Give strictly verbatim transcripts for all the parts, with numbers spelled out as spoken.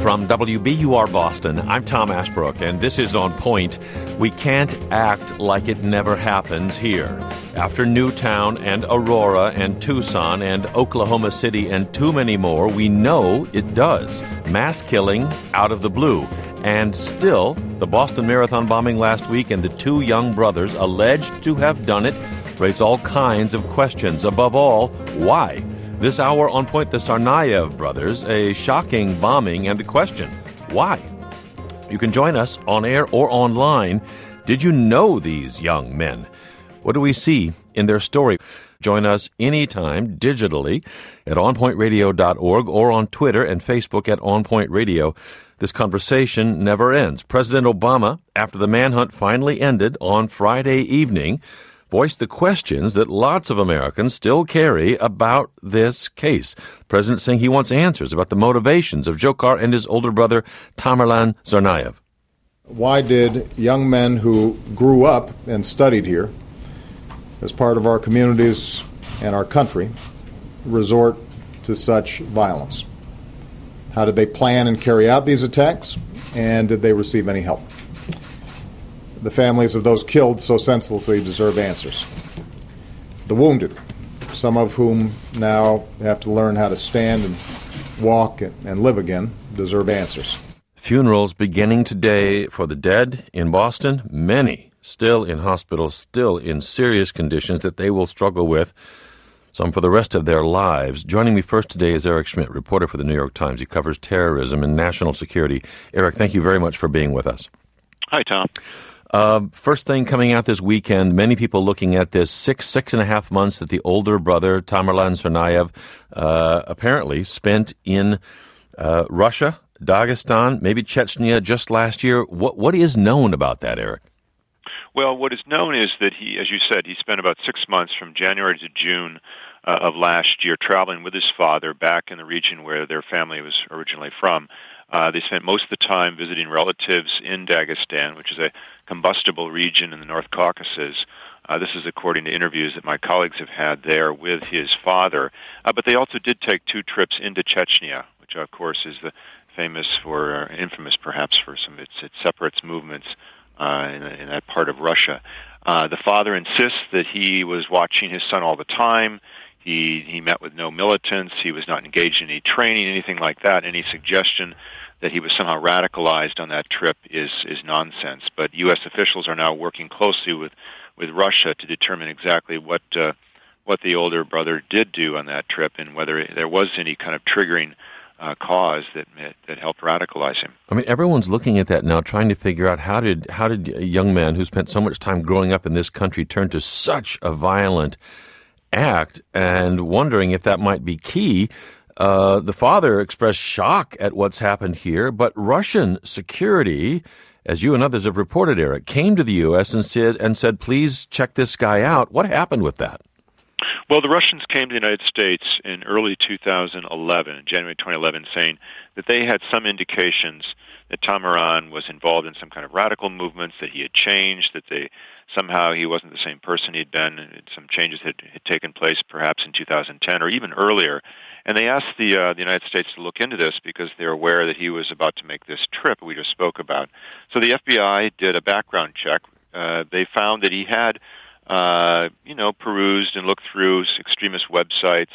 From W B U R Boston, I'm Tom Ashbrook, and this is On Point. We can't act like it never happens here. After Newtown and Aurora and Tucson and Oklahoma City and too many more, we know it does. Mass killing out of the blue. And still, the Boston Marathon bombing last week and the two young brothers alleged to have done it raise all kinds of questions. Above all, why? This hour on Point, the Tsarnaev brothers, a shocking bombing, and the question, why? You can join us on air or online. Did you know these young men? What do we see in their story? Join us anytime digitally at on point radio dot org or on Twitter and Facebook at On Point Radio. This conversation never ends. President Obama, after the manhunt finally ended on Friday evening, voiced the questions that lots of Americans still carry about this case. The president saying he wants answers about the motivations of Dzhokhar and his older brother, Tamerlan Tsarnaev. Why did young men who grew up and studied here as part of our communities and our country resort to such violence? How did they plan and carry out these attacks, and did they receive any help? The families of those killed so senselessly deserve answers. The wounded, some of whom now have to learn how to stand and walk and live again, deserve answers. Funerals beginning today for the dead in Boston, many still in hospitals, still in serious conditions that they will struggle with, some for the rest of their lives. Joining me first today is Eric Schmidt, reporter for the New York Times. He covers terrorism and national security. Eric, thank you very much for being with us. Hi, Tom. Uh, first thing coming out this weekend, many people looking at this six, six and a half months that the older brother, Tamerlan Tsarnaev, uh, apparently spent in uh, Russia, Dagestan, maybe Chechnya just last year. What What is known about that, Eric? Well, what is known is that he, as you said, he spent about six months from January to June uh, of last year traveling with his father back in the region where their family was originally from. Uh, they spent most of the time visiting relatives in Dagestan, which is a combustible region in the North Caucasus. Uh, this is according to interviews that my colleagues have had there with his father. Uh, but they also did take two trips into Chechnya, which, of course, is the famous for, uh, infamous perhaps for some of its, its separates movements uh, in, in that part of Russia. Uh, the father insists that he was watching his son all the time. He he met with no militants. He was not engaged in any training, anything like that. Any suggestion that he was somehow radicalized on that trip is is nonsense. But U S officials are now working closely with, with Russia to determine exactly what uh, what the older brother did do on that trip and whether there was any kind of triggering uh, cause that that helped radicalize him. I mean, everyone's looking at that now, trying to figure out how did how did a young man who spent so much time growing up in this country turn to such a violent act, and wondering if that might be key. Uh, the father expressed shock at what's happened here, but Russian security, as you and others have reported, Eric, came to the U S and said, and said, please check this guy out. What happened with that? Well, the Russians came to the United States in early two thousand eleven, January twenty eleven, saying that they had some indications that Tamerlan was involved in some kind of radical movements, that he had changed, that they somehow he wasn't the same person he'd been, and some changes had, had taken place perhaps in two thousand ten or even earlier. And they asked the uh, the United States to look into this because they're aware that he was about to make this trip we just spoke about. So the F B I did a background check. Uh, they found that he had, uh, you know, perused and looked through extremist websites,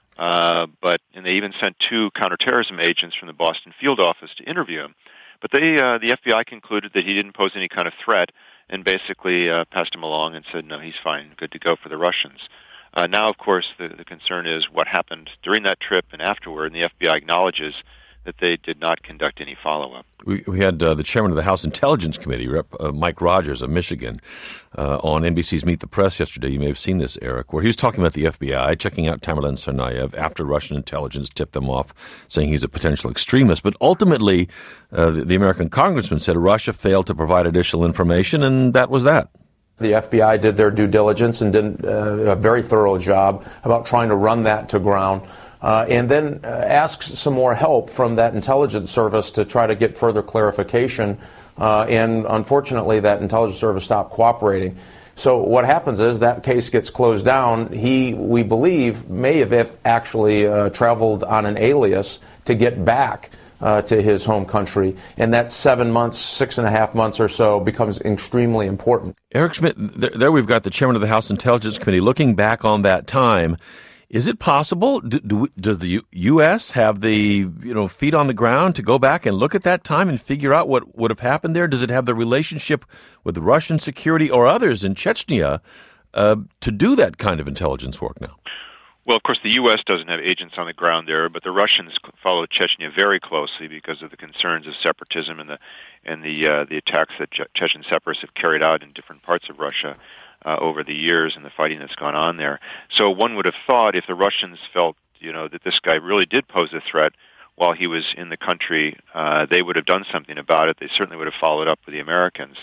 uh, but and they even sent two counterterrorism agents from the Boston field office to interview him. But they, uh, the F B I concluded that he didn't pose any kind of threat and basically uh, passed him along and said, no, he's fine, good to go for the Russians. Uh, now, of course, the, the concern is what happened during that trip and afterward, and the F B I acknowledges that they did not conduct any follow-up. We, we had uh, the chairman of the House Intelligence Committee, Rep, uh, Mike Rogers of Michigan, uh, on N B C's Meet the Press yesterday. You may have seen this, Eric, where he was talking about the F B I checking out Tamerlan Tsarnaev after Russian intelligence tipped them off, saying he's a potential extremist. But ultimately, uh, the, the American congressman said Russia failed to provide additional information, and that was that. The F B I did their due diligence and did uh, a very thorough job about trying to run that to ground. Uh, and then uh, asks some more help from that intelligence service to try to get further clarification. Uh, and unfortunately, that intelligence service stopped cooperating. So what happens is that case gets closed down. He, we believe, may have actually uh, traveled on an alias to get back uh, to his home country. And that seven months, six and a half months or so becomes extremely important. Eric Schmitt, there, there we've got the chairman of the House Intelligence Committee looking back on that time. Is it possible? Do, do, does the U- U.S. have the you know feet on the ground to go back and look at that time and figure out what would have happened there? Does it have the relationship with Russian security or others in Chechnya uh, to do that kind of intelligence work now? Well, of course, the U S doesn't have agents on the ground there, but the Russians follow Chechnya very closely because of the concerns of separatism and the and the uh, the attacks that che- Chechen separatists have carried out in different parts of Russia uh, over the years and the fighting that's gone on there. So one would have thought if the Russians felt, you know, that this guy really did pose a threat while he was in the country, uh, they would have done something about it. They certainly would have followed up with the Americans.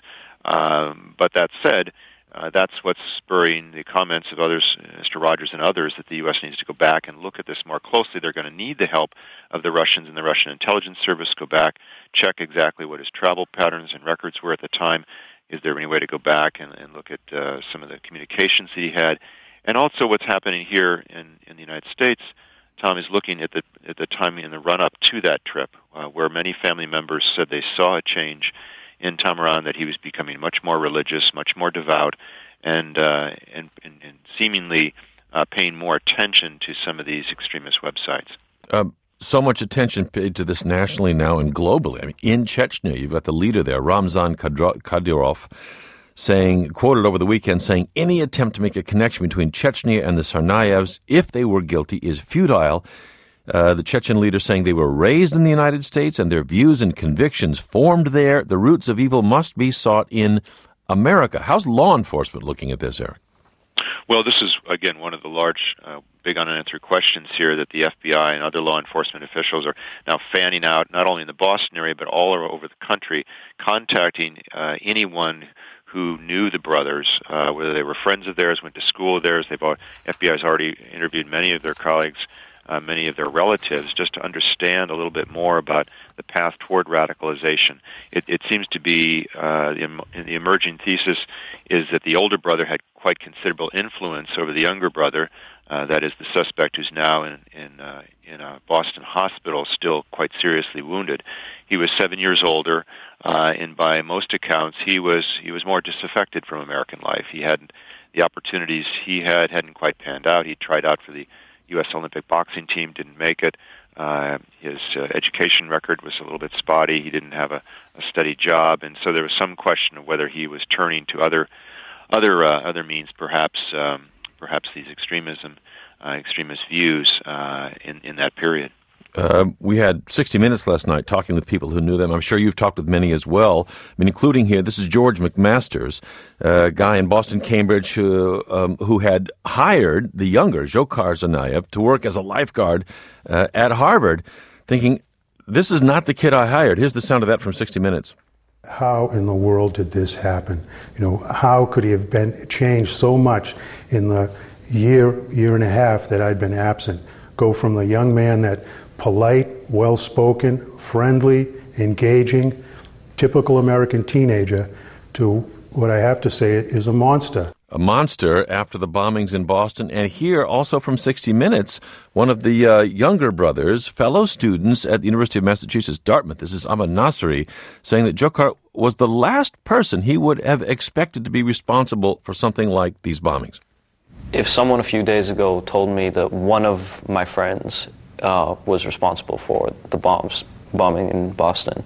Um, but that said, Uh, that's what's spurring the comments of others, Mister Rogers and others, that the U S needs to go back and look at this more closely. They're going to need the help of the Russians and the Russian intelligence service. Go back, check exactly what his travel patterns and records were at the time. Is there any way to go back and, and look at uh, some of the communications that he had? And also what's happening here in, in the United States, Tom, is looking at the at the time in the run-up to that trip, uh, where many family members said they saw a change in Tamaran, that he was becoming much more religious, much more devout, and uh, and, and, and seemingly uh, paying more attention to some of these extremist websites. Um, so much attention paid to this nationally now and globally. I mean, in Chechnya, you've got the leader there, Ramzan Kadyrov, saying, quoted over the weekend, saying, any attempt to make a connection between Chechnya and the Tsarnaevs, if they were guilty, is futile. Uh, the Chechen leader saying they were raised in the United States and their views and convictions formed there. The roots of evil must be sought in America. How's law enforcement looking at this, Eric? Well, this is, again, one of the large, uh, big unanswered questions here that the F B I and other law enforcement officials are now fanning out, not only in the Boston area, but all over the country, contacting uh, anyone who knew the brothers, uh, whether they were friends of theirs, went to school of theirs. They've all, F B I has already interviewed many of their colleagues, uh, many of their relatives, just to understand a little bit more about the path toward radicalization. It, it seems to be, uh, the, the emerging thesis is that the older brother had quite considerable influence over the younger brother, uh, that is the suspect who's now in, in, uh, in a Boston hospital, still quite seriously wounded. He was seven years older, uh, and by most accounts, he was he was more disaffected from American life. He hadn't, the opportunities he had hadn't quite panned out. He tried out for the U S Olympic boxing team, didn't make it. Uh, his uh, education record was a little bit spotty. He didn't have a, a steady job, and so there was some question of whether he was turning to other other uh, other means, perhaps um, perhaps these extremism, uh, extremist views uh, in in that period. Uh, we had sixty minutes last night talking with people who knew them. I'm sure you've talked with many as well. I mean, including here, this is George McMasters, a guy in Boston, Cambridge, who, um, who had hired the younger Dzhokhar Tsarnaev to work as a lifeguard uh, at Harvard, thinking, this is not the kid I hired. Here's the sound of that from sixty minutes. How in the world did this happen? You know, how could he have been changed so much in the year, year and a half that I'd been absent? Go from the young man that polite, well-spoken, friendly, engaging, typical American teenager to what I have to say is a monster. A monster after the bombings in Boston. And here, also from sixty minutes, one of the uh, younger brothers, fellow students at the University of Massachusetts, Dartmouth, this is Ahmad Nasri, saying that Dzhokhar was the last person he would have expected to be responsible for something like these bombings. If someone a few days ago told me that one of my friends uh, was responsible for the bombs, bombing in Boston,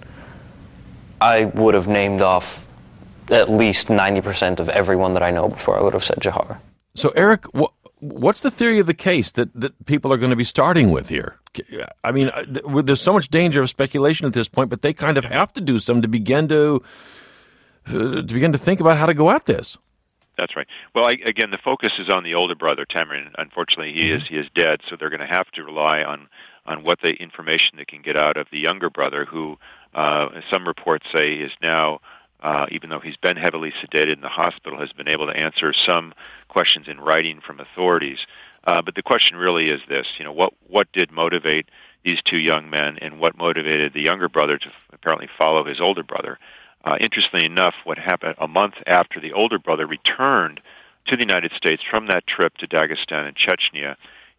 I would have named off at least ninety percent of everyone that I know before I would have said Dzhokhar. So, Eric, wh- what's the theory of the case that, that people are going to be starting with here? I mean, there's so much danger of speculation at this point, but they kind of have to do some to begin to, uh, to begin to think about how to go at this. That's right. Well, I, again, the focus is on the older brother, Tamarin. Unfortunately, he is he is dead, so they're going to have to rely on, on what the information they can get out of the younger brother, who uh, some reports say is now, uh, even though he's been heavily sedated in the hospital, has been able to answer some questions in writing from authorities. Uh, but the question really is this: you know, what what did motivate these two young men, and what motivated the younger brother to apparently follow his older brother? Uh, interestingly enough, what happened a month after the older brother returned to the United States from that trip to Dagestan and Chechnya,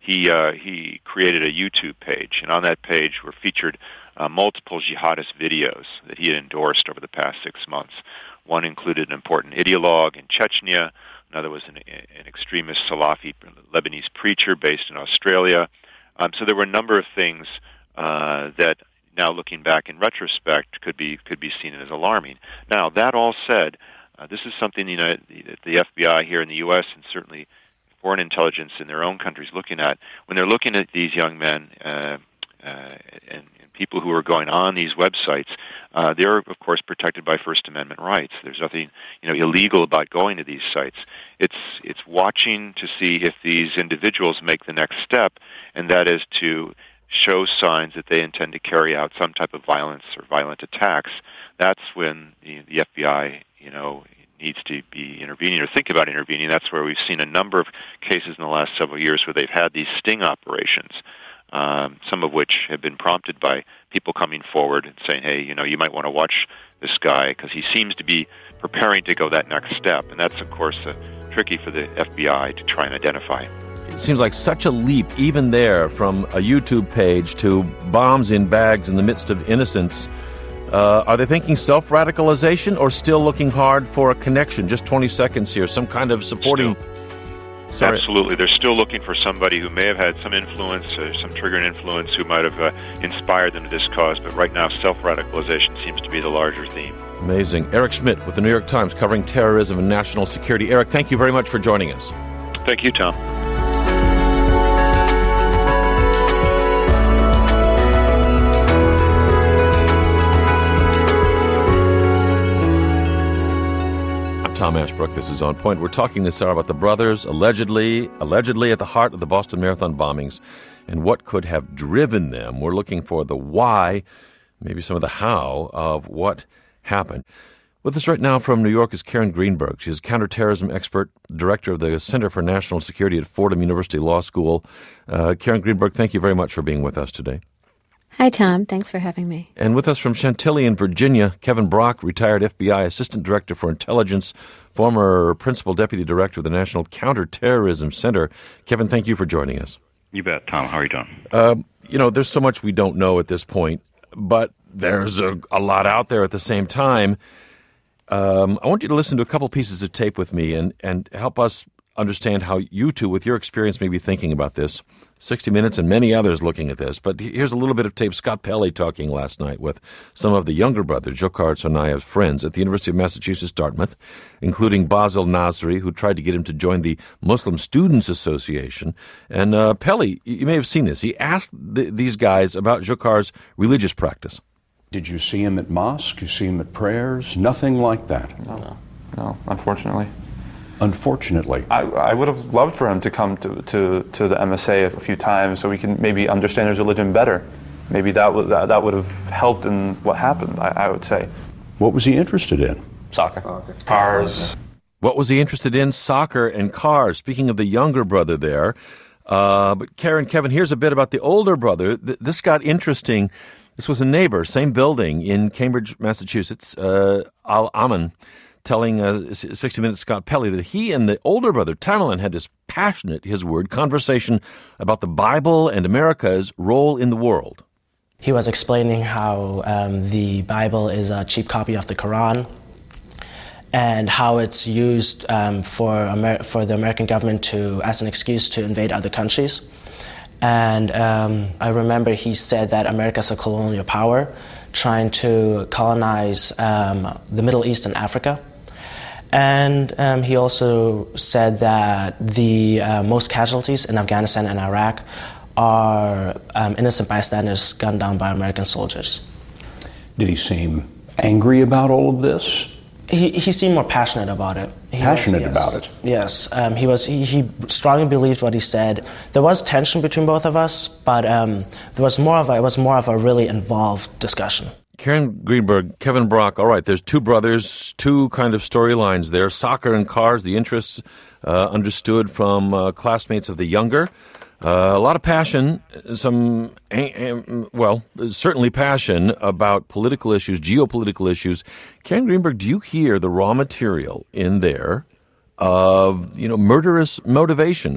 he uh, he created a YouTube page, and on that page were featured uh, multiple jihadist videos that he had endorsed over the past six months. One included an important ideologue in Chechnya. Another was an, an extremist Salafi Lebanese preacher based in Australia. Um, so there were a number of things uh, that, now looking back in retrospect, could be could be seen as alarming. Now, that all said, uh, this is something you know, the, the F B I here in the U S and certainly foreign intelligence in their own countries looking at. When they're looking at these young men uh, uh, and, and people who are going on these websites, uh, they're, of course, protected by First Amendment rights. There's nothing you know, illegal about going to these sites. It's, it's watching to see if these individuals make the next step, and that is to show signs that they intend to carry out some type of violence or violent attacks. That's when the, the F B I, you know, needs to be intervening or think about intervening. That's where we've seen a number of cases in the last several years where they've had these sting operations, um, some of which have been prompted by people coming forward and saying, hey, you know, you might want to watch this guy because he seems to be preparing to go that next step. And that's, of course, uh, tricky for the F B I to try and identify. It seems like such a leap, even there, from a YouTube page to bombs in bags in the midst of innocents. Uh, are they thinking self-radicalization or still looking hard for a connection? Just twenty seconds here, some kind of supporting... Still, Sorry. Absolutely. They're still looking for somebody who may have had some influence, or some triggering influence, who might have uh, inspired them to this cause. But right now, self-radicalization seems to be the larger theme. Amazing. Eric Schmidt with the New York Times covering terrorism and national security. Eric, thank you very much for joining us. Thank you, Tom. Tom Ashbrook, this is On Point. We're talking this hour about the brothers allegedly, allegedly at the heart of the Boston Marathon bombings and what could have driven them. We're looking for the why, maybe some of the how of what happened. With us right now from New York is Karen Greenberg. She's a counterterrorism expert, director of the Center for National Security at Fordham University Law School. Uh, Karen Greenberg, thank you very much for being with us today. Hi, Tom. Thanks for having me. And with us from Chantilly in Virginia, Kevin Brock, retired F B I Assistant Director for Intelligence, former Principal Deputy Director of the National Counterterrorism Center. Kevin, thank you for joining us. You bet, Tom. How are you doing? Uh, you know, there's so much we don't know at this point, but there's a, a lot out there at the same time. Um, I want you to listen to a couple pieces of tape with me and, and help us understand how you two, with your experience, may be thinking about this. sixty minutes and many others looking at this. But here's a little bit of tape. Scott Pelley talking last night with some of the younger brother, Dzhokhar Tsarnaev's friends at the University of Massachusetts, Dartmouth, including Basil Nasri, who tried to get him to join the Muslim Students Association. And uh, Pelley, you may have seen this. He asked th- these guys about Dzhokhar's religious practice. Did you see him at mosque? You see him at prayers? Nothing like that. No, no, unfortunately. Unfortunately. I, I would have loved for him to come to, to, to the M S A a few times so we can maybe understand his religion better. Maybe that would, that, that would have helped in what happened, I, I would say. What was he interested in? Soccer. Soccer. Cars. What was he interested in? Soccer and cars. Speaking of the younger brother there. Uh, but Karen, Kevin, here's a bit about the older brother. Th- this got interesting. This was a neighbor, same building in Cambridge, Massachusetts, uh, Al Aman, telling uh, sixty minutes Scott Pelley that he and the older brother, Tamerlan, had this passionate, his word, conversation about the Bible and America's role in the world. He was explaining how um, the Bible is a cheap copy of the Quran and how it's used um, for, Amer- for the American government to as an excuse to invade other countries. And um, I remember he said that America's a colonial power trying to colonize um, the Middle East and Africa. And um, he also said that the uh, most casualties in Afghanistan and Iraq are um, innocent bystanders gunned down by American soldiers. Did he seem angry about all of this? He he seemed more passionate about it. He passionate was, yes. about it? Yes. Um, he was. He, he strongly believed what he said. There was tension between both of us, but um, there was more of a, it was more of a really involved discussion. Karen Greenberg, Kevin Brock, all right, there's two brothers, two kind of storylines there. Soccer and cars, the interests uh, understood from uh, classmates of the younger. Uh, a lot of passion, some, well, certainly passion about political issues, geopolitical issues. Karen Greenberg, do you hear the raw material in there of, you know, murderous motivation or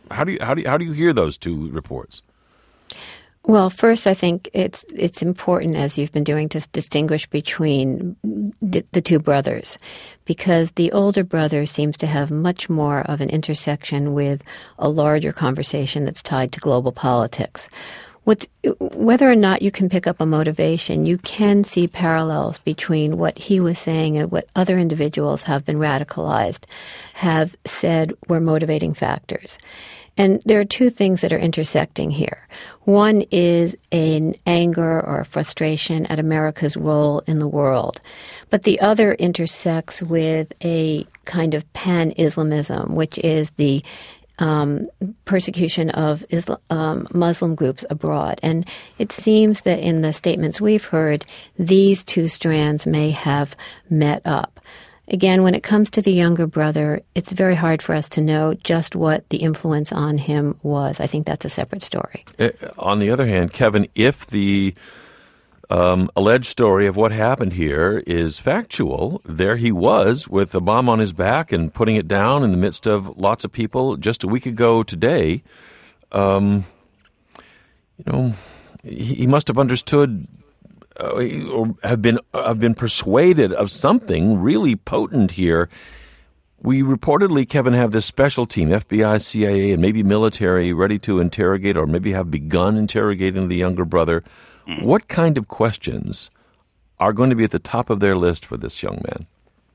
how do you how do you, how do you hear those two reports? Well, first, I think it's it's important, as you've been doing, to distinguish between the, the two brothers, because the older brother seems to have much more of an intersection with a larger conversation that's tied to global politics. What's, whether or not you can pick up a motivation, you can see parallels between what he was saying and what other individuals have been radicalized have said were motivating factors. And there are two things that are intersecting here. One is an anger or a frustration at America's role in the world. But the other intersects with a kind of pan-Islamism, which is the um, persecution of Islam, um, Muslim groups abroad. And it seems that in the statements we've heard, these two strands may have met up. Again, when it comes to the younger brother, it's very hard for us to know just what the influence on him was. I think that's a separate story. Uh, on the other hand, Kevin, if the um, alleged story of what happened here is factual, there he was with a bomb on his back and putting it down in the midst of lots of people just a week ago today. Um, you know, he, he must have understood Uh, or have been have been persuaded of something really potent here. We reportedly, Kevin, have this special team, F B I, C I A, and maybe military, ready to interrogate or maybe have begun interrogating the younger brother. Mm. What kind of questions are going to be at the top of their list for this young man?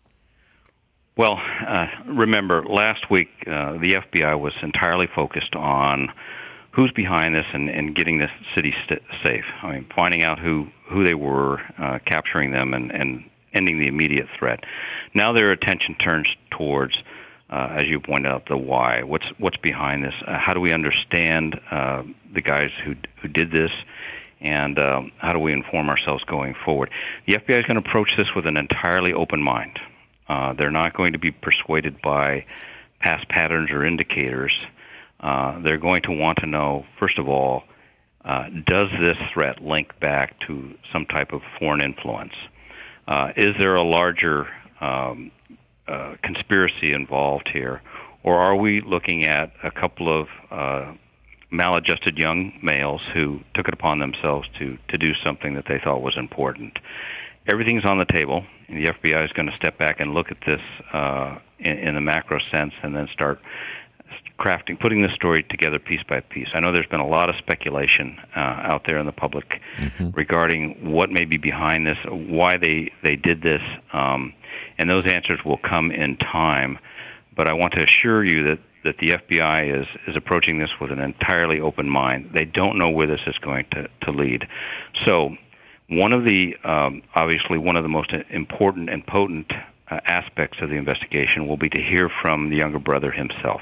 Well, uh, remember, last week uh, the F B I was entirely focused on who's behind this and, and getting this city st- safe. I mean, finding out who, who they were, uh, capturing them, and, and ending the immediate threat. Now their attention turns towards, uh, as you pointed out, the why. What's what's behind this? Uh, how do we understand uh, the guys who who did this, and um, how do we inform ourselves going forward? The F B I is going to approach this with an entirely open mind. Uh, they're not going to be persuaded by past patterns or indicators. Uh, they're going to want to know, first of all, uh, does this threat link back to some type of foreign influence? Uh, is there a larger um, uh, conspiracy involved here? Or are we looking at a couple of uh, maladjusted young males who took it upon themselves to, to do something that they thought was important? Everything's on the table, and the F B I is going to step back and look at this uh, in, in the macro sense and then start crafting, putting this story together piece by piece. I know there's been a lot of speculation uh, out there in the public mm-hmm. regarding what may be behind this, why they, they did this, um, and those answers will come in time. But I want to assure you that, that the F B I is, is approaching this with an entirely open mind. They don't know where this is going to, to lead. So one of the, um, obviously one of the most important and potent uh, aspects of the investigation will be to hear from the younger brother himself.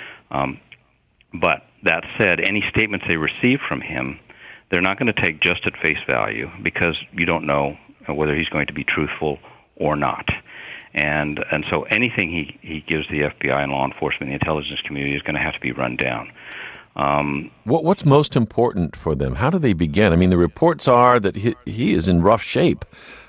Um, but that said, any statements they receive from him, they're not going to take just at face value, because you don't know whether he's going to be truthful or not. And and so anything he, he gives the F B I and law enforcement, the intelligence community, is going to have to be run down. Um, what, what's most important for them? How do they begin? I mean, the reports are that he, he is in rough shape.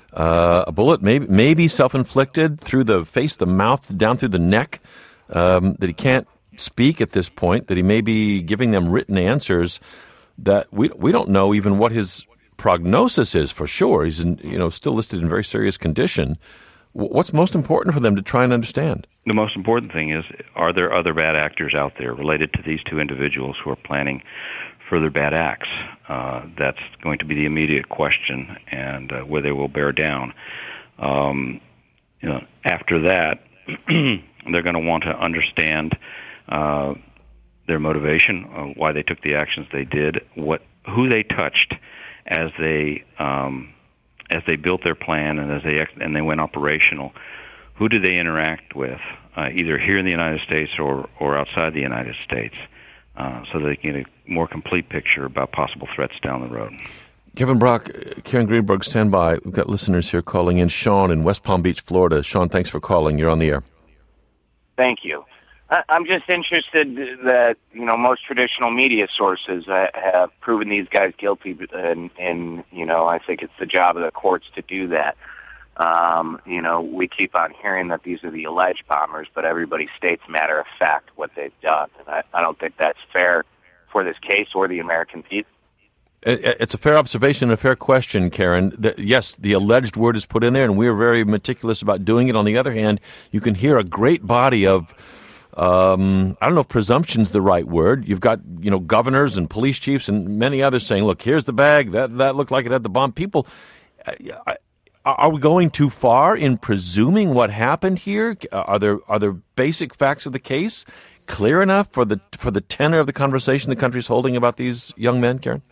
Uh, a bullet, maybe, maybe self-inflicted through the face, the mouth, down through the neck, um, that he can't speak at this point, that he may be giving them written answers that we we don't know even what his prognosis is for sure. He's in, you know, still listed in very serious condition. What's most important for them to try and understand? The most important thing is, are there other bad actors out there related to these two individuals who are planning further bad acts? Uh, that's going to be the immediate question, and uh, where they will bear down. Um, you know, after that, they're going to want to understand Uh, their motivation, uh, why they took the actions they did, what who they touched as they um, as they built their plan and as they ex- and they went operational. Who did they interact with, uh, either here in the United States or, or outside the United States, uh, so they can get a more complete picture about possible threats down the road. Kevin Brock, Karen Greenberg, stand by. We've got listeners here calling in. Sean in West Palm Beach, Florida. Sean, thanks for calling. You're on the air. Thank you. I'm just interested that, you know, most traditional media sources have proven these guys guilty, and, and you know, I think it's the job of the courts to do that. Um, you know, we keep on hearing that these are the alleged bombers, but everybody states matter of fact what they've done. And I, I don't think that's fair for this case or the American people. It's a fair observation and a fair question, Karen. The, yes, the alleged word is put in there, and we're very meticulous about doing it. On the other hand, you can hear a great body of, um, I don't know if presumption's the right word. You've got, you know, governors and police chiefs and many others saying, look, here's the bag. That, that looked like it had the bomb. People, I, are we going too far in presuming what happened here? Are there are there basic facts of the case clear enough for the for the tenor of the conversation the country's holding about these young men, Karen?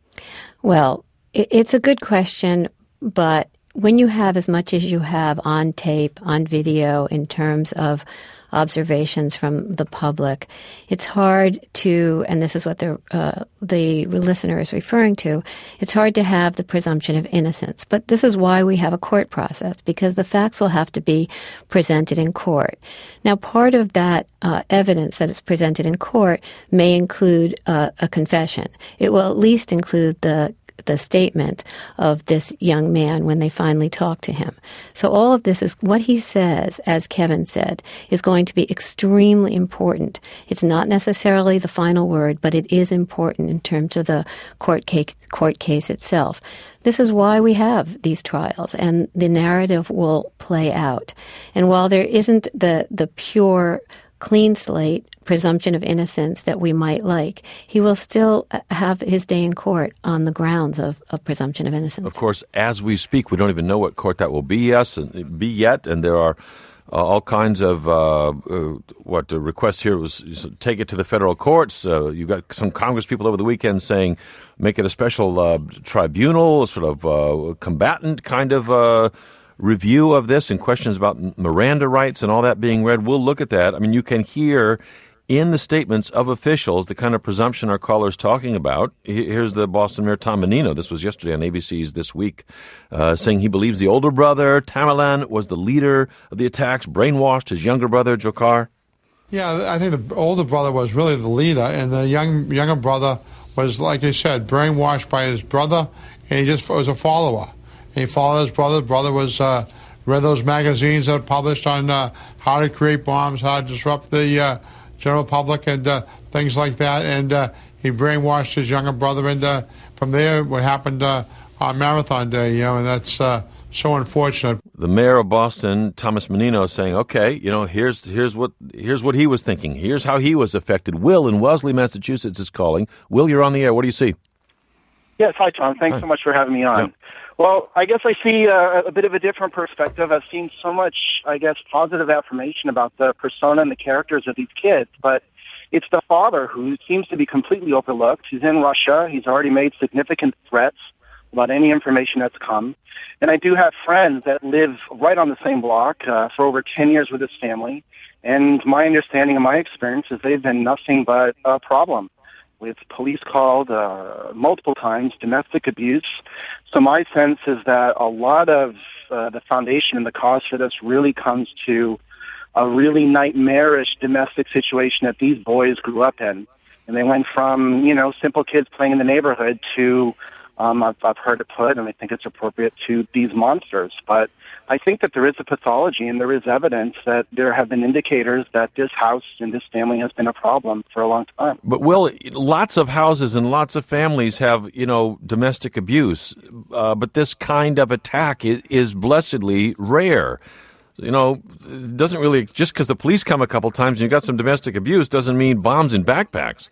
Well, it's a good question, but when you have as much as you have on tape, on video, in terms of observations from the public, it's hard to, and this is what the uh, the listener is referring to, it's hard to have the presumption of innocence. But this is why we have a court process, because the facts will have to be presented in court. Now, part of that uh, evidence that is presented in court may include uh, a confession. It will at least include the the statement of this young man when they finally talk to him. So all of this is what he says, as Kevin said, is going to be extremely important. It's not necessarily the final word, but it is important in terms of the court case, court case itself. This is why we have these trials, and the narrative will play out. And while there isn't the, the pure clean slate presumption of innocence that we might like, he will still have his day in court on the grounds of, of presumption of innocence. Of course, as we speak, we don't even know what court that will be, yes, and be yet, and there are uh, all kinds of uh, uh, what the request here was: is take it to the federal courts. Uh, you've got some Congress people over the weekend saying make it a special uh, tribunal, sort of uh, combatant kind of uh review of this, and questions about Miranda rights and all that being read. We'll look at that. I mean, you can hear in the statements of officials the kind of presumption our caller is talking about. Here's the Boston Mayor Tom Menino. This was yesterday on A B C's This Week, uh, saying he believes the older brother, Tamerlan, was the leader of the attacks, brainwashed his younger brother, Dzhokhar. Yeah, I think the older brother was really the leader, and the young younger brother was, like I said, brainwashed by his brother, and he just was a follower. He followed his brother. His brother was uh, read those magazines that are published on uh, how to create bombs, how to disrupt the uh, general public, and uh, things like that. And uh, he brainwashed his younger brother. And uh, from there, what happened uh, on Marathon Day, you know, and that's uh, so unfortunate. The mayor of Boston, Thomas Menino, saying, "Okay, you know, here's here's what here's what he was thinking. Here's how he was affected." Will in Wellesley, Massachusetts, is calling. Will, you're on the air. What do you see? Yes, hi, Tom. Thanks hi. so much for having me on. Yeah. Well, I guess I see uh, a bit of a different perspective. I've seen so much, I guess, positive affirmation about the persona and the characters of these kids, but it's the father who seems to be completely overlooked. He's in Russia. He's already made significant threats about any information that's come. And I do have friends that live right on the same block uh, for over ten years with his family, and my understanding and my experience is they've been nothing but a problem, with police called uh, multiple times, domestic abuse. So my sense is that a lot of uh, the foundation and the cause for this really comes to a really nightmarish domestic situation that these boys grew up in. And they went from, you know, simple kids playing in the neighborhood to, um, I've, I've heard it put, and I think it's appropriate, to these monsters. But I think that there is a pathology and there is evidence that there have been indicators that this house and this family has been a problem for a long time. But, Will, lots of houses and lots of families have, you know, domestic abuse, uh, but this kind of attack is, is blessedly rare. You know, it doesn't really, just because the police come a couple times and you got some domestic abuse doesn't mean bombs in backpacks.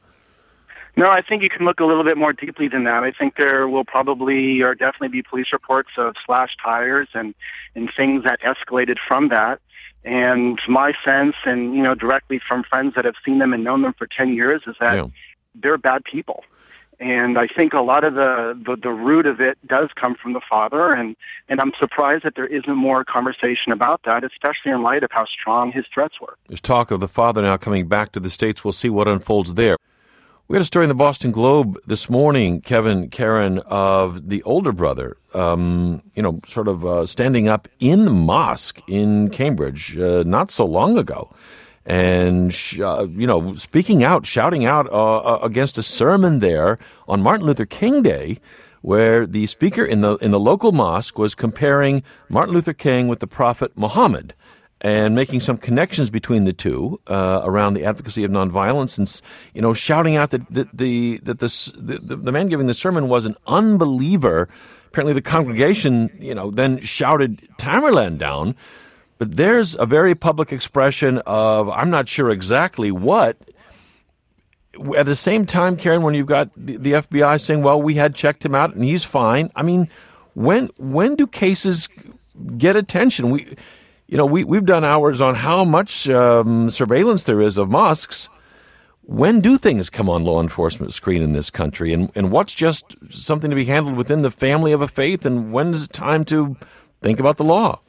No, I think you can look a little bit more deeply than that. I think there will probably or definitely be police reports of slashed tires and, and things that escalated from that. And my sense, and, you know, directly from friends that have seen them and known them for ten years, is that yeah. they're bad people. And I think a lot of the, the, the root of it does come from the father, and, and I'm surprised that there isn't more conversation about that, especially in light of how strong his threats were. There's talk of the father now coming back to the States. We'll see what unfolds there. We had a story in the Boston Globe this morning, Kevin, Karen, of the older brother, um, you know, sort of uh, standing up in the mosque in Cambridge uh, not so long ago. And, uh, you know, speaking out, shouting out uh, against a sermon there on Martin Luther King Day, where the speaker in the in the local mosque was comparing Martin Luther King with the Prophet Muhammad and making some connections between the two uh, around the advocacy of nonviolence, and you know, shouting out that, that the that the, the the man giving the sermon was an unbeliever. Apparently, the congregation, you know, then shouted Tamerlan down. But there's a very public expression of I'm not sure exactly what. At the same time, Karen, when you've got the, the F B I saying, "Well, we had checked him out and he's fine." I mean, when when do cases get attention? We. You know, we, we've done hours on how much um, surveillance there is of mosques. When do things come on law enforcement screen in this country? And, and what's just something to be handled within the family of a faith? And when is it time to think about the law?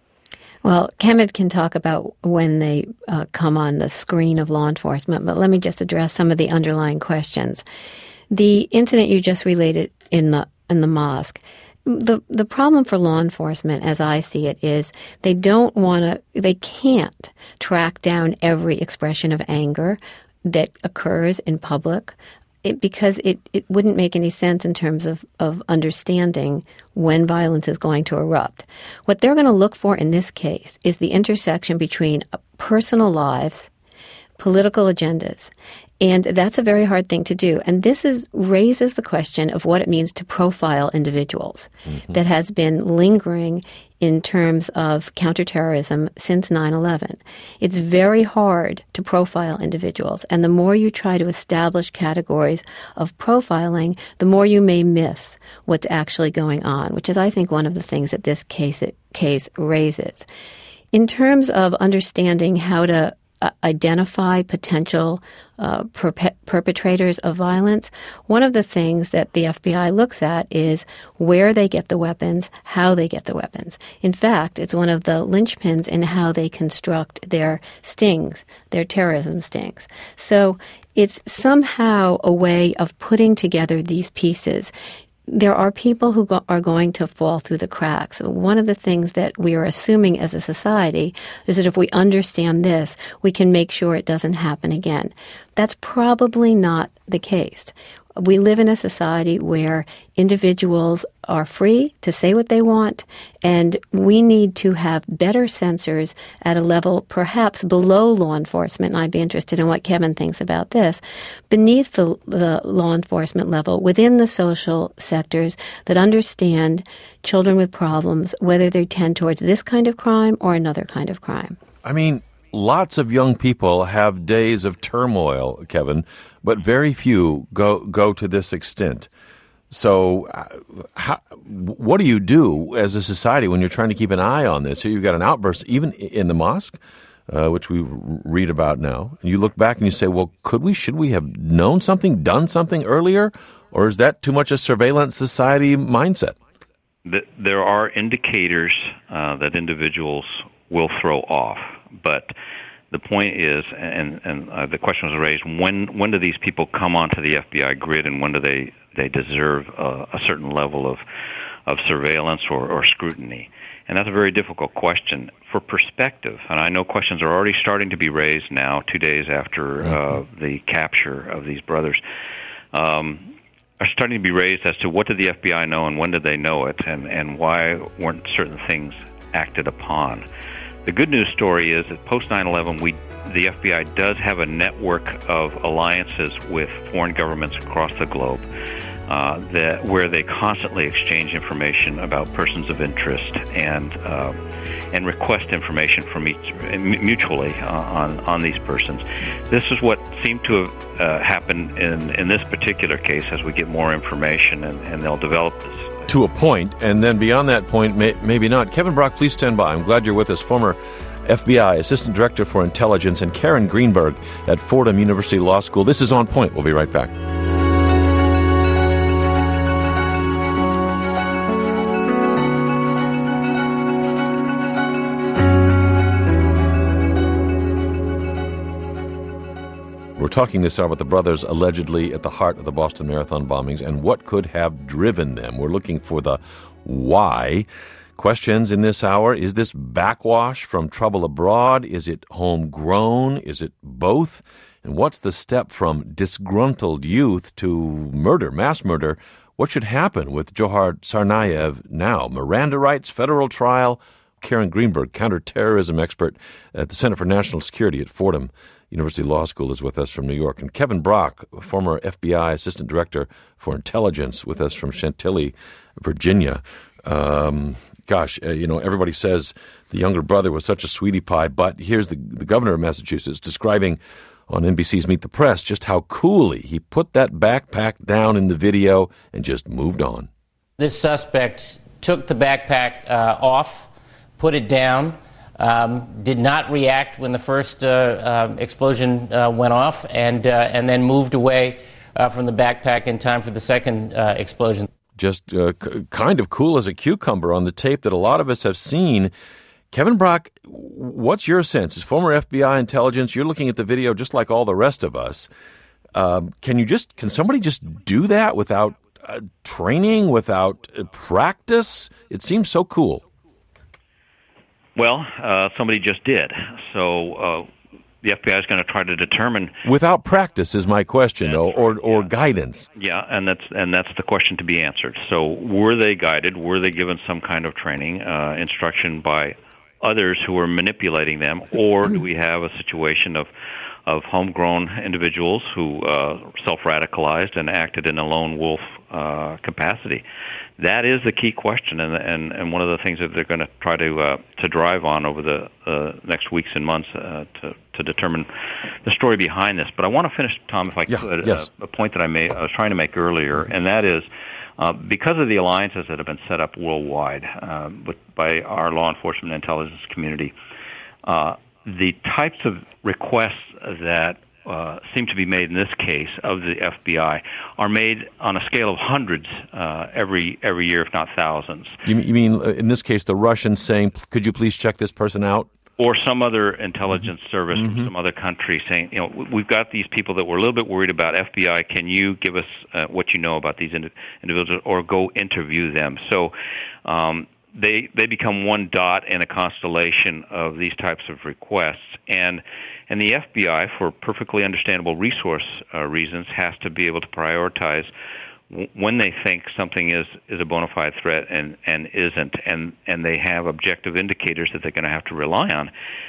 Well, Kemet can talk about when they uh, come on the screen of law enforcement, but let me just address some of the underlying questions. The incident you just related in the in the mosque, The the problem for law enforcement, as I see it, is they don't want to, they can't track down every expression of anger that occurs in public it, because it, it wouldn't make any sense in terms of, of understanding when violence is going to erupt. What they're going to look for in this case is the intersection between personal lives, political agendas. And that's a very hard thing to do. And this is raises the question of what it means to profile individuals mm-hmm. that has been lingering in terms of counterterrorism since nine eleven. It's very hard to profile individuals. And the more you try to establish categories of profiling, the more you may miss what's actually going on, which is, I think, one of the things that this case, case raises. In terms of understanding how to identify potential uh, perpe- perpetrators of violence, one of the things that the F B I looks at is where they get the weapons, how they get the weapons. In fact, it's one of the linchpins in how they construct their stings, their terrorism stings. So it's somehow a way of putting together these pieces. There are people who go- are going to fall through the cracks. One of the things that we are assuming as a society is that if we understand this, we can make sure it doesn't happen again. That's probably not the case. We live in a society where individuals are free to say what they want, and we need to have better censors at a level perhaps below law enforcement, and I'd be interested in what Kevin thinks about this, beneath the, the law enforcement level, within the social sectors that understand children with problems, whether they tend towards this kind of crime or another kind of crime. I mean, lots of young people have days of turmoil, Kevin, but very few go go to this extent. So uh, how, what do you do as a society when you're trying to keep an eye on this? Here you've got an outburst even in the mosque, uh, which we read about now. And you look back and you say, well, could we, should we have known something, done something earlier? Or is that too much a surveillance society mindset? There are indicators uh, that individuals will throw off, but the point is, and, and uh, the question was raised, when when do these people come onto the F B I grid, and when do they, they deserve uh, a certain level of of surveillance or, or scrutiny? And that's a very difficult question. For perspective, and I know questions are already starting to be raised now, two days after uh, the capture of these brothers, um, are starting to be raised as to what did the F B I know and when did they know it, and, and why weren't certain things acted upon. The good news story is that post nine eleven, we, the F B I does have a network of alliances with foreign governments across the globe uh, that where they constantly exchange information about persons of interest and uh, and request information from each mutually uh, on on these persons. This is what seemed to have uh, happened in in this particular case. As we get more information, and, and they'll develop this. To a point, and then beyond that point, may, maybe not. Kevin Brock, please stand by. I'm glad you're with us. Former F B I Assistant Director for Intelligence, and Karen Greenberg at Fordham University Law School. This is On Point. We'll be right back. We're talking this hour about the brothers allegedly at the heart of the Boston Marathon bombings and what could have driven them. We're looking for the why. Questions in this hour: is this backwash from trouble abroad? Is it homegrown? Is it both? And what's the step from disgruntled youth to murder, mass murder, What should happen with Johar Tsarnaev now? Miranda rights, federal trial. Karen Greenberg, counterterrorism expert at the Center for National Security at Fordham University Law School, is with us from New York. And Kevin Brock, former F B I Assistant Director for Intelligence, with us from Chantilly, Virginia. Um, gosh, uh, you know, everybody says the younger brother was such a sweetie pie, but here's the, the governor of Massachusetts describing on N B C's Meet the Press just how coolly he put that backpack down in the video and just moved on. This suspect took the backpack uh, off, put it down, um, did not react when the first uh, uh, explosion uh, went off, and uh, and then moved away uh, from the backpack in time for the second uh, explosion. Just uh, c- kind of cool as a cucumber on the tape that a lot of us have seen. Kevin Brock, what's your sense? As former F B I intelligence, you're looking at the video just like all the rest of us. Um, can you just can somebody just do that without uh, training, without uh, practice? It seems so cool. Well, uh, somebody just did. So uh, the F B I is going to try to determine. Without practice is my question, though, or or yeah. guidance. Yeah, and that's and that's the question to be answered. So were they guided? Were they given some kind of training, uh, instruction by others who were manipulating them, or do we have a situation of of homegrown individuals who uh, self-radicalized and acted in a lone wolf uh, capacity? That is the key question, and and, and one of the things that they're going to try to uh, to drive on over the uh, next weeks and months uh, to to determine the story behind this. But I want to finish, Tom, if I yeah, could, yes. uh, a point that I made, I was trying to make earlier, and that is uh, because of the alliances that have been set up worldwide uh, with, by our law enforcement and intelligence community, uh, the types of requests that uh, seem to be made in this case of the F B I are made on a scale of hundreds uh, every every year, if not thousands. You, you mean, in this case, the Russians saying, could you please check this person out? Or some other intelligence mm-hmm. service mm-hmm. from some other country saying, you know, we've got these people that we're a little bit worried about. F B I, can you give us uh, what you know about these indi- individuals, or go interview them? So um, they they become one dot in a constellation of these types of requests, and and the F B I, for perfectly understandable resource uh, reasons, has to be able to prioritize when they think something is, is a bona fide threat and, and isn't, and, and they have objective indicators that they're going to have to rely on.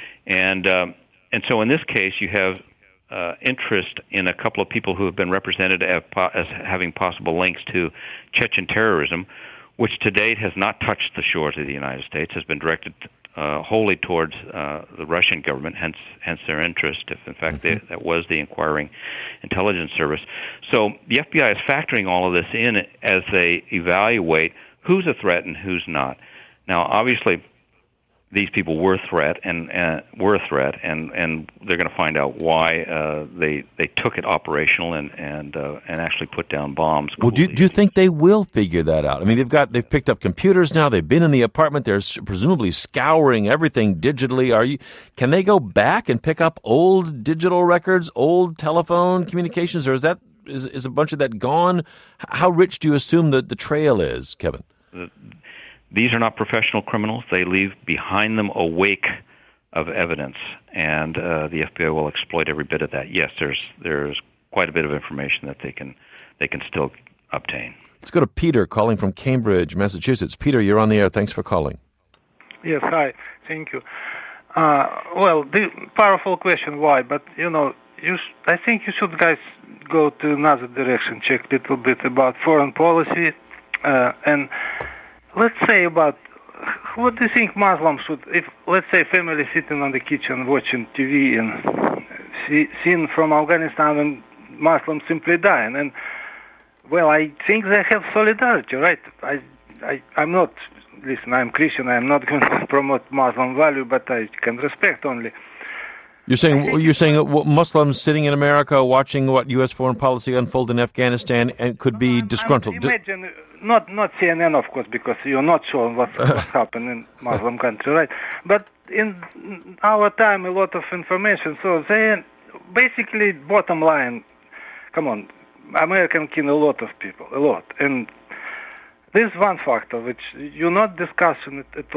And um, and so in this case, you have uh, interest in a couple of people who have been represented as, as having possible links to Chechen terrorism, which to date has not touched the shores of the United States, has been directed uh, wholly towards uh, the Russian government, hence hence their interest, if in fact mm-hmm. they, that was the inquiring intelligence service. So the F B I is factoring all of this in as they evaluate who's a threat and who's not. Now, obviously, these people were a threat and uh, were a threat, and, and they're going to find out why uh, they they took it operational and and uh, and actually put down bombs. Well, do do you think they will figure that out? I mean, they've got they've picked up computers now. They've been in the apartment. They're presumably scouring everything digitally. Are you? Can they go back and pick up old digital records, old telephone communications, or is that is is a bunch of that gone? How rich do you assume that the trail is, Kevin? Uh, These are not professional criminals. They leave behind them a wake of evidence, and uh, the F B I will exploit every bit of that. Yes, there's there's quite a bit of information that they can they can still obtain. Let's go to Peter calling from Cambridge, Massachusetts. Peter, you're on the air. Thanks for calling. Yes, hi. Thank you. Uh, well, the powerful question, why? But, you know, you sh- I think you should, guys, go to another direction, check a little bit about foreign policy, uh, and let's say about, what do you think Muslims should, if, let's say, family sitting on the kitchen watching T V and see, seen from Afghanistan and Muslims simply dying, and, well, I think they have solidarity, right? I, I, I'm not, listen, I'm Christian, I'm not going to promote Muslim value, but I can respect only. You're saying you're saying Muslims sitting in America watching what U S foreign policy unfold in Afghanistan and could be disgruntled. Imagine, not not C N N, of course, because you're not showing what, what's happened in Muslim country, right? But in our time, a lot of information. So they basically, bottom line, come on, American kill a lot of people, a lot, and this is one factor which you're not discussing it at all.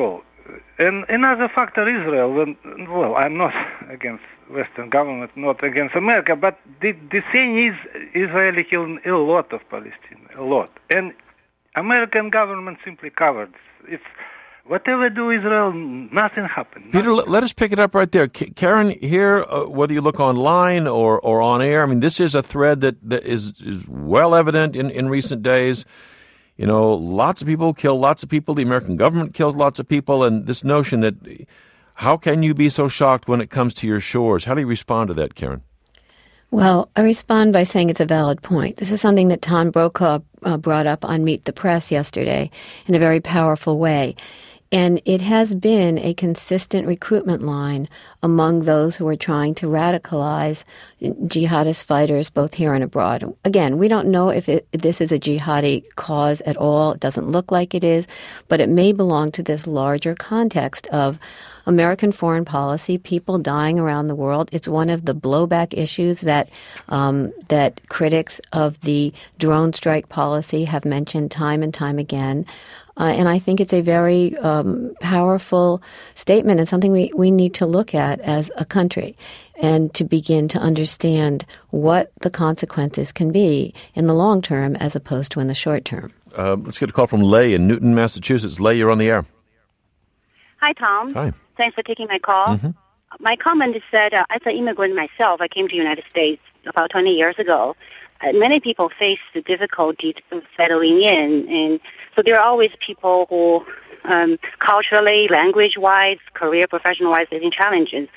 And another factor, Israel. When, well, I'm not against Western government, not against America, but the, the thing is, Israeli killed a lot of Palestinians, a lot. And American government simply covered. It's whatever do Israel, nothing happened. Peter, nothing. let us pick it up right there. K- Karen, here, uh, whether you look online or, or on air, I mean, this is a thread that, that is, is well evident in, in recent days. You know, lots of people kill lots of people. The American government kills lots of people. And this notion that how can you be so shocked when it comes to your shores? How do you respond to that, Karen? Well, I respond by saying it's a valid point. This is something that Tom Brokaw uh, brought up on Meet the Press yesterday in a very powerful way. And it has been a consistent recruitment line among those who are trying to radicalize jihadist fighters both here and abroad. Again, we don't know if it, this is a jihadi cause at all. It doesn't look like it is, but it may belong to this larger context of American foreign policy, people dying around the world. It's one of the blowback issues that um, that critics of the drone strike policy have mentioned time and time again. Uh, and I think it's a very um, powerful statement and something we, we need to look at as a country and to begin to understand what the consequences can be in the long term as opposed to in the short term. Uh, let's get a call from Leigh in Newton, Massachusetts. Leigh, you're on the air. Hi, Tom. Hi. Thanks for taking my call. Mm-hmm. My comment is that uh, as an immigrant myself, I came to the United States about twenty years ago. Uh, many people face the difficulty of settling in, and so there are always people who, um, culturally, language-wise, career, professional-wise, facing challenges,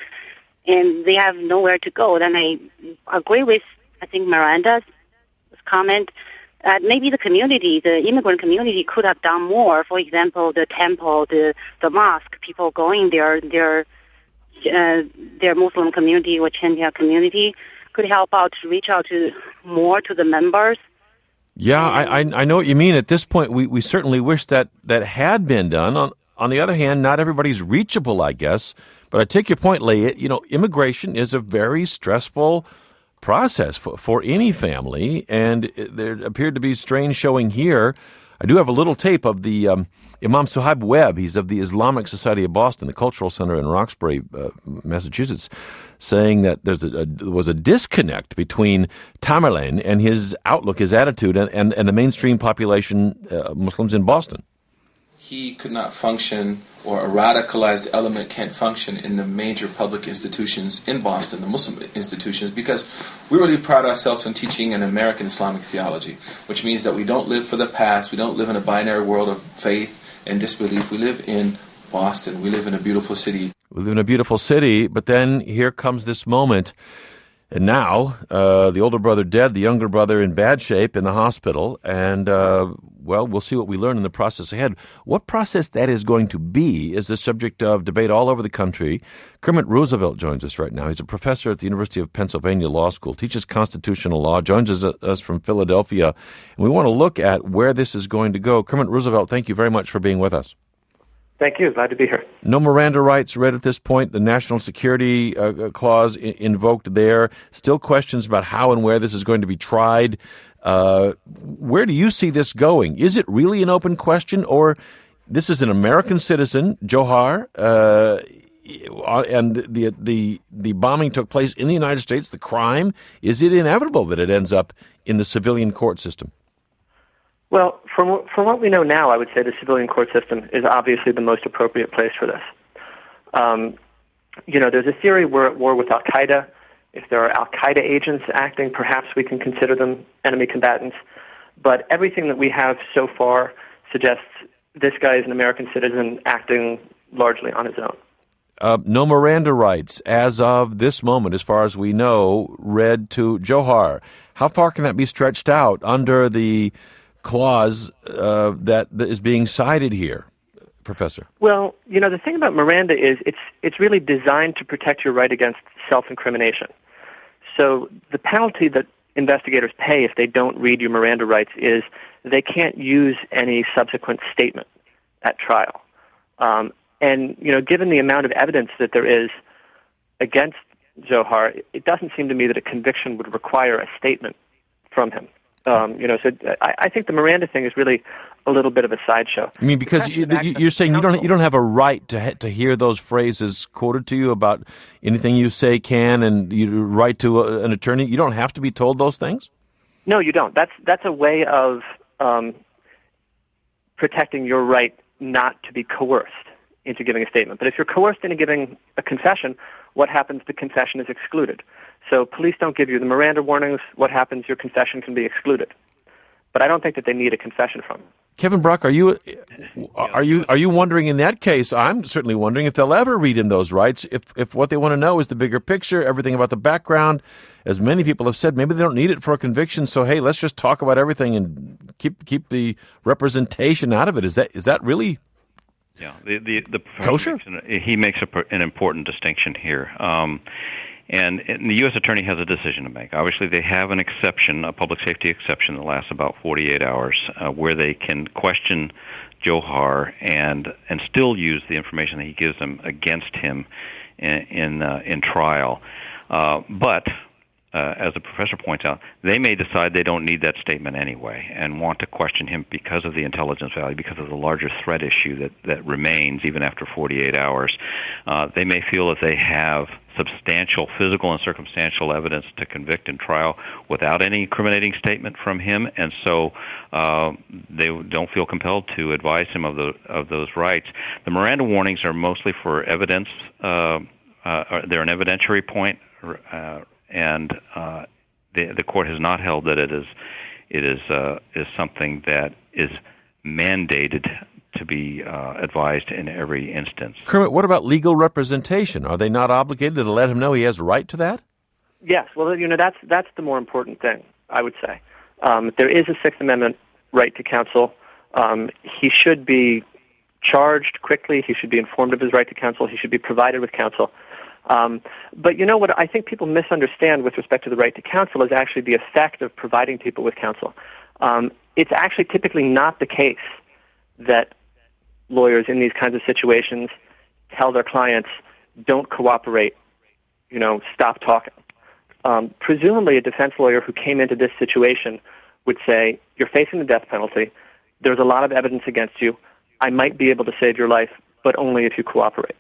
and they have nowhere to go. Then I agree with, I think, Miranda's comment that maybe the community, the immigrant community, could have done more. For example, the temple, the the mosque, people going there, their uh, their Muslim community or Chindia community could help out to reach out to more to the members. Yeah, I, I I know what you mean. At this point, we, we certainly wish that that had been done. On on the other hand, not everybody's reachable, I guess. But I take your point, Leigh. You know, immigration is a very stressful process for, for any family, and there appeared to be strange showing here. I do have a little tape of the um, Imam Suhaib Webb. He's of the Islamic Society of Boston, the Cultural Center in Roxbury, uh, Massachusetts, saying that there's a, a, there was a disconnect between Tamerlane and his outlook, his attitude, and, and, and the mainstream population, uh, Muslims in Boston. He could not function, or a radicalized element can't function in the major public institutions in Boston, the Muslim institutions, because we really pride ourselves on teaching an American Islamic theology, which means that we don't live for the past, we don't live in a binary world of faith and disbelief. We live in Boston, we live in a beautiful city. We live in a beautiful city, but then here comes this moment. And now, uh, the older brother dead, the younger brother in bad shape in the hospital, and, uh, well, we'll see what we learn in the process ahead. What process that is going to be is the subject of debate all over the country. Kermit Roosevelt joins us right now. He's a professor at the University of Pennsylvania Law School, teaches constitutional law, joins us, us from Philadelphia, and we want to look at where this is going to go. Kermit Roosevelt, thank you very much for being with us. Thank you. Glad to be here. No Miranda rights read at this point. The national security uh, clause I- invoked there. Still questions about how and where this is going to be tried. Uh, where do you see this going? Is it really an open question, or this is an American citizen, Johar, uh, and the the the bombing took place in the United States? The crime, is it inevitable that it ends up in the civilian court system? Well, from from what we know now, I would say the civilian court system is obviously the most appropriate place for this. Um, you know, there's a theory we're at war with Al-Qaeda. If there are Al-Qaeda agents acting, perhaps we can consider them enemy combatants. But everything that we have so far suggests this guy is an American citizen acting largely on his own. Uh, no Miranda rights as of this moment, as far as we know, read to Johar. How far can that be stretched out under the clause uh, that, that is being cited here, Professor? Well, you know, the thing about Miranda is it's it's really designed to protect your right against self-incrimination. So the penalty that investigators pay if they don't read your Miranda rights is they can't use any subsequent statement at trial. Um, and, you know, given the amount of evidence that there is against Johar, it doesn't seem to me that a conviction would require a statement from him. Um, you know, so I, I think the Miranda thing is really a little bit of a sideshow. I mean, because you, you're saying you don't you don't have a right to ha- to hear those phrases quoted to you about anything you say can, and you right to a, an attorney. You don't have to be told those things. No, you don't. That's that's a way of um, protecting your right not to be coerced into giving a statement. But if you're coerced into giving a confession, what happens? The confession is excluded. So police don't give you the Miranda warnings. What happens? Your confession can be excluded. But I don't think that they need a confession from you. Kevin Brock, are you are you are you wondering in that case? I'm certainly wondering if they'll ever read in those rights. If if what they want to know is the bigger picture, everything about the background. As many people have said, maybe they don't need it for a conviction. So hey, let's just talk about everything and keep keep the representation out of it. Is that is that really? Yeah, the the, the kosher? Makes an, he makes a, an important distinction here. Um, And, and the U S attorney has a decision to make. Obviously, they have an exception, a public safety exception that lasts about forty-eight hours, uh, where they can question Johar and and still use the information that he gives them against him in in, uh, in trial. Uh, but uh, as the professor points out, they may decide they don't need that statement anyway and want to question him because of the intelligence value, because of the larger threat issue that, that remains even after forty-eight hours. Uh, they may feel that they have substantial physical and circumstantial evidence to convict in trial without any incriminating statement from him, and so uh, they don't feel compelled to advise him of the of those rights. The Miranda warnings are mostly for evidence. Uh, uh, they're an evidentiary point, uh, and uh, the the court has not held that it is it is uh, is something that is mandated to be uh, advised in every instance. Kermit, what about legal representation? Are they not obligated to let him know he has a right to that? Yes, well, you know, that's that's the more important thing, I would say. Um, there is a Sixth Amendment right to counsel. Um, he should be charged quickly. He should be informed of his right to counsel. He should be provided with counsel. Um, but you know what I think people misunderstand with respect to the right to counsel is actually the effect of providing people with counsel. Um, it's actually typically not the case that lawyers in these kinds of situations tell their clients, don't cooperate, you know, stop talking. Um, presumably a defense lawyer who came into this situation would say, you're facing the death penalty, there's a lot of evidence against you, I might be able to save your life, but only if you cooperate.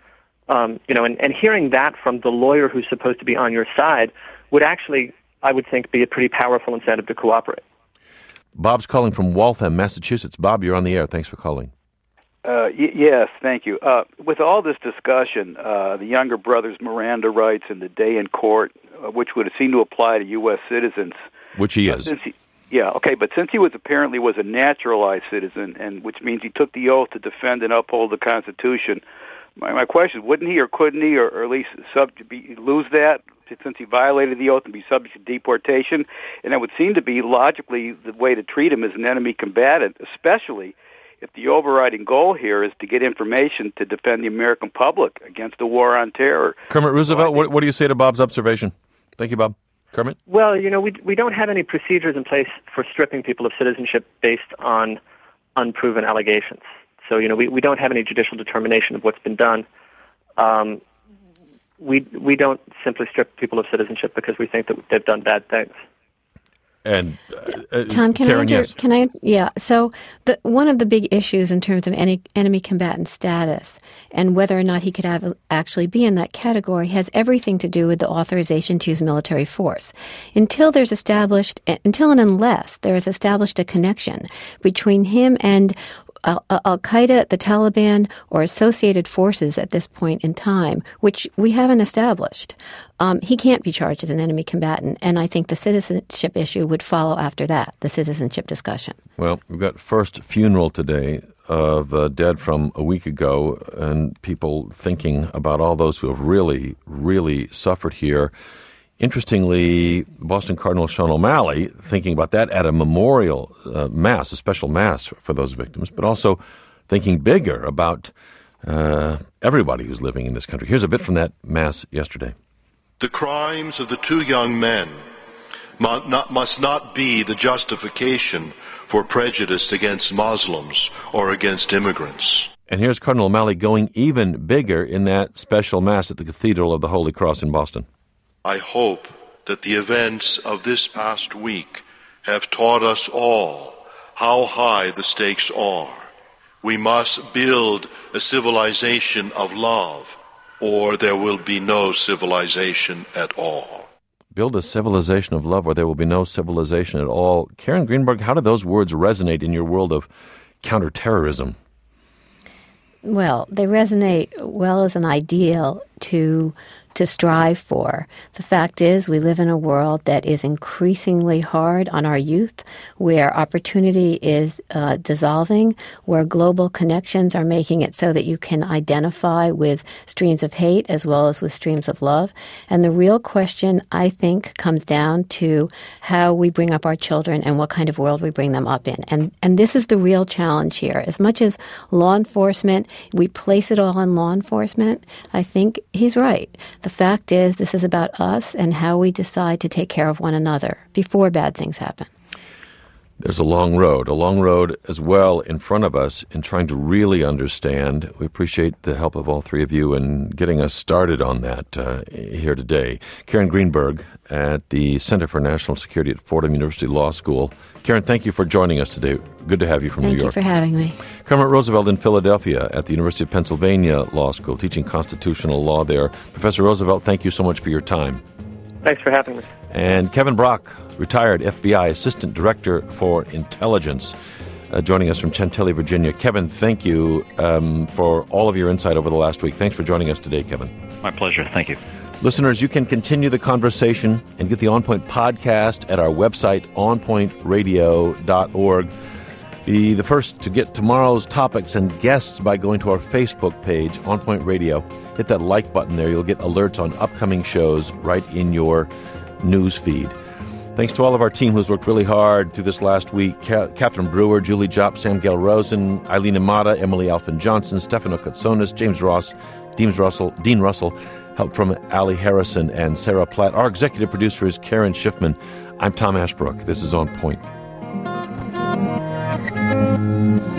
Um, you know, and, and hearing that from the lawyer who's supposed to be on your side would actually, I would think, be a pretty powerful incentive to cooperate. Bob's calling from Waltham, Massachusetts. Bob, you're on the air. Thanks for calling. Uh, y- yes, thank you. Uh, with all this discussion, uh, the younger brother's Miranda rights and the day in court, uh, which would seem to apply to U S citizens. Which he uh, is. Since he, yeah, okay, but since he was apparently was a naturalized citizen, and which means he took the oath to defend and uphold the Constitution, my, my question is, wouldn't he or couldn't he, or, or at least sub, be, lose that since he violated the oath and be subject to deportation? And it would seem to be logically the way to treat him as an enemy combatant, especially if the overriding goal here is to get information to defend the American public against the war on terror. Kermit Roosevelt, what, what do you say to Bob's observation? Thank you, Bob. Kermit? Well, you know, we we don't have any procedures in place for stripping people of citizenship based on unproven allegations. So, you know, we, we don't have any judicial determination of what's been done. Um, we we don't simply strip people of citizenship because we think that they've done bad things. And uh, Tom, can Karen, I? Inter- yes. Can I? Yeah. So the one of the big issues in terms of any enemy combatant status and whether or not he could have, actually be in that category has everything to do with the authorization to use military force. Until there's established, until and unless there is established a connection between him and Al- Al-Qaeda, the Taliban, or associated forces at this point in time, which we haven't established, um, he can't be charged as an enemy combatant. And I think the citizenship issue would follow after that, the citizenship discussion. Well, we've got first funeral today of uh, dead from a week ago, and people thinking about all those who have really, really suffered here. Interestingly, Boston Cardinal Sean O'Malley thinking about that at a memorial uh, mass, a special mass for those victims, but also thinking bigger about uh, everybody who's living in this country. Here's a bit from that mass yesterday. The crimes of the two young men must not be the justification for prejudice against Muslims or against immigrants. And here's Cardinal O'Malley going even bigger in that special mass at the Cathedral of the Holy Cross in Boston. I hope that the events of this past week have taught us all how high the stakes are. We must build a civilization of love, or there will be no civilization at all. Build a civilization of love, or there will be no civilization at all. Karen Greenberg, how do those words resonate in your world of counterterrorism? Well, they resonate well as an ideal to to strive for. The fact is, we live in a world that is increasingly hard on our youth, where opportunity is uh, dissolving, where global connections are making it so that you can identify with streams of hate as well as with streams of love. And the real question, I think, comes down to how we bring up our children and what kind of world we bring them up in. And and this is the real challenge here. As much as law enforcement, we place it all on law enforcement, I think he's right. The fact is, this is about us and how we decide to take care of one another before bad things happen. There's a long road, a long road as well in front of us in trying to really understand. We appreciate the help of all three of you in getting us started on that uh, here today. Karen Greenberg at the Center for National Security at Fordham University Law School. Karen, thank you for joining us today. Good to have you from Thank New York. Thank you for having me. Kermit Roosevelt in Philadelphia at the University of Pennsylvania Law School, teaching constitutional law there. Professor Roosevelt, thank you so much for your time. Thanks for having me. And Kevin Brock, retired F B I Assistant Director for Intelligence, uh, joining us from Chantilly, Virginia. Kevin, thank you um, for all of your insight over the last week. Thanks for joining us today, Kevin. My pleasure. Thank you. Listeners, you can continue the conversation and get the On Point podcast at our website, on point radio dot org. Be the first to get tomorrow's topics and guests by going to our Facebook page, On Point Radio. Hit that like button there. You'll get alerts on upcoming shows right in your news feed. Thanks to all of our team who's worked really hard through this last week. Ca- Catherine Brewer, Julie Jopp, Sam Gail Rosen, Eileen Imada, Emily Alfin Johnson, Stefano Katsonis, James Ross, Dean Russell, Dean Russell, help from Ali Harrison and Sarah Platt. Our executive producer is Karen Schiffman. I'm Tom Ashbrook. This is On Point.